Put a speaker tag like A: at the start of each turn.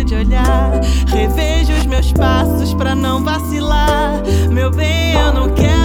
A: de olhar. Revejo os meus passos pra não vacilar. Meu bem, eu não quero